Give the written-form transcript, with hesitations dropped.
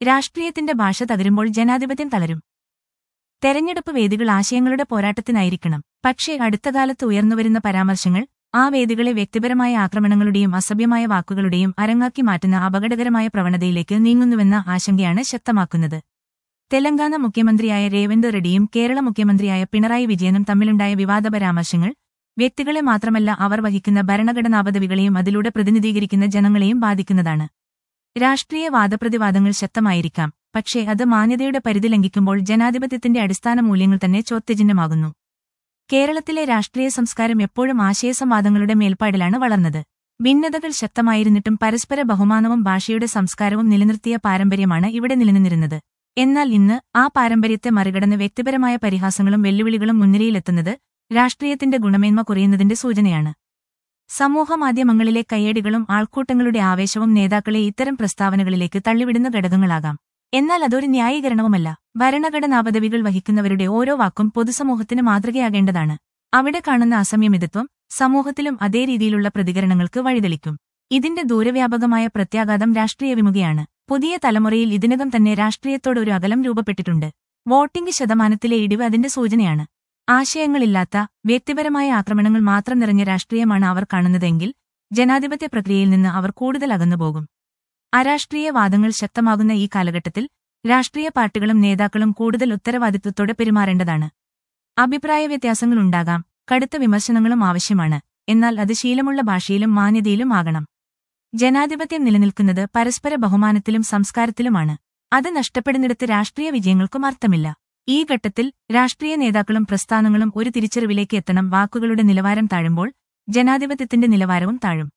രാഷ്ട്രീയത്തിന്റെ ഭാഷ തകരുമ്പോൾ ജനാധിപത്യം തളരും. തെരഞ്ഞെടുപ്പ് വേദികൾ ആശയങ്ങളുടെ പോരാട്ടത്തിനായിരിക്കണം. പക്ഷേ അടുത്തകാലത്ത് ഉയർന്നുവരുന്ന പരാമർശങ്ങൾ ആ വേദികളെ വ്യക്തിപരമായ ആക്രമണങ്ങളുടെയും അസഭ്യമായ വാക്കുകളുടെയും അരങ്ങാക്കി മാറ്റുന്ന അപകടകരമായ പ്രവണതയിലേക്ക് നീങ്ങുന്നുവെന്ന ആശങ്കയാണ് ശക്തമാക്കുന്നത്. തെലങ്കാന മുഖ്യമന്ത്രിയായ രേവന്ത് റെഡ്ഡിയും കേരള മുഖ്യമന്ത്രിയായ പിണറായി വിജയനും തമ്മിലുണ്ടായ വിവാദ പരാമർശങ്ങൾ വ്യക്തികളെ മാത്രമല്ല അവർ വഹിക്കുന്ന ഭരണഘടനാപദവികളെയും അതിലൂടെ പ്രതിനിധീകരിക്കുന്ന ജനങ്ങളെയും ബാധിക്കുന്നതാണ്. രാഷ്ട്രീയ വാദപ്രതിവാദങ്ങൾ ശക്തമായിരിക്കാം, പക്ഷേ അത് മാന്യതയുടെ പരിധി ലംഘിക്കുമ്പോൾ ജനാധിപത്യത്തിന്റെ അടിസ്ഥാന മൂല്യങ്ങൾ തന്നെ ചോദ്യചിഹ്നമാകുന്നു. കേരളത്തിലെ രാഷ്ട്രീയ സംസ്കാരം എപ്പോഴും ആശയസംവാദങ്ങളുടെ മേൽപ്പാടിലാണ് വളർന്നത്. ഭിന്നതകൾ ശക്തമായിരുന്നിട്ടും പരസ്പര ബഹുമാനവും ഭാഷയുടെ സംസ്കാരവും നിലനിർത്തിയ പാരമ്പര്യമാണ് ഇവിടെ നിലനിന്നിരുന്നത്. എന്നാൽ ഇന്ന് ആ പാരമ്പര്യത്തെ മറികടന്ന് വ്യക്തിപരമായ പരിഹാസങ്ങളും വെല്ലുവിളികളും മുൻനിരയിലെത്തുന്നത് രാഷ്ട്രീയത്തിന്റെ ഗുണമേന്മ കുറയുന്നതിന്റെ സൂചനയാണ്. സമൂഹമാധ്യമങ്ങളിലെ കയ്യടികളും ആൾക്കൂട്ടങ്ങളുടെ ആവേശവും നേതാക്കളെ ഇത്തരം പ്രസ്താവനകളിലേക്ക് തള്ളിവിടുന്ന ഘടകങ്ങളാകാം. എന്നാൽ അതൊരു ന്യായീകരണവുമല്ല. ഭരണഘടനാപദവികൾ വഹിക്കുന്നവരുടെ ഓരോ വാക്കും പൊതുസമൂഹത്തിന് മാതൃകയാകേണ്ടതാണ്. അവിടെ കാണുന്ന അസംയമിതത്വം സമൂഹത്തിലും അതേ രീതിയിലുള്ള പ്രതികരണങ്ങൾക്ക് വഴിതെളിക്കും. ഇതിന്റെ ദൂരവ്യാപകമായ പ്രത്യാഘാതം രാഷ്ട്രീയ വിമുഖയാണ്. പുതിയ തലമുറയിൽ ഇതിനകം തന്നെ രാഷ്ട്രീയത്തോട് ഒരു അകലം രൂപപ്പെട്ടിട്ടുണ്ട്. വോട്ടിംഗ് ശതമാനത്തിലെ ഇടിവ് അതിന്റെ സൂചനയാണ്. ആശയങ്ങളില്ലാത്ത വ്യക്തിപരമായ ആക്രമണങ്ങൾ മാത്രം നിറഞ്ഞ രാഷ്ട്രീയമാണ് അവർ കാണുന്നതെങ്കിൽ ജനാധിപത്യ പ്രക്രിയയിൽ നിന്ന് അവർ കൂടുതൽ അകന്നുപോകും. അരാഷ്ട്രീയ വാദങ്ങൾ ശക്തമാകുന്ന ഈ കാലഘട്ടത്തിൽ രാഷ്ട്രീയ പാർട്ടികളും നേതാക്കളും കൂടുതൽ ഉത്തരവാദിത്വത്തോടെ പെരുമാറേണ്ടതാണ്. അഭിപ്രായ വ്യത്യാസങ്ങളുണ്ടാകാം, കടുത്ത വിമർശനങ്ങളും ആവശ്യമാണ്. എന്നാൽ അത് ശീലമുള്ള ഭാഷയിലും മാന്യതയിലും ആകണം. ജനാധിപത്യം നിലനിൽക്കുന്നത് പരസ്പര ബഹുമാനത്തിലും സംസ്കാരത്തിലുമാണ്. അത് നഷ്ടപ്പെടുന്നിടത്ത് രാഷ്ട്രീയ വിജയങ്ങൾക്കും അർത്ഥമില്ല. ഈ ഘട്ടത്തിൽ രാഷ്ട്രീയ നേതാക്കളും പ്രസ്ഥാനങ്ങളും ഒരു തിരിച്ചറിവിലേക്ക് എത്തണം. വാക്കുകളുടെ നിലവാരം താഴുമ്പോൾ ജനാധിപത്യത്തിന്റെ നിലവാരവും താഴും.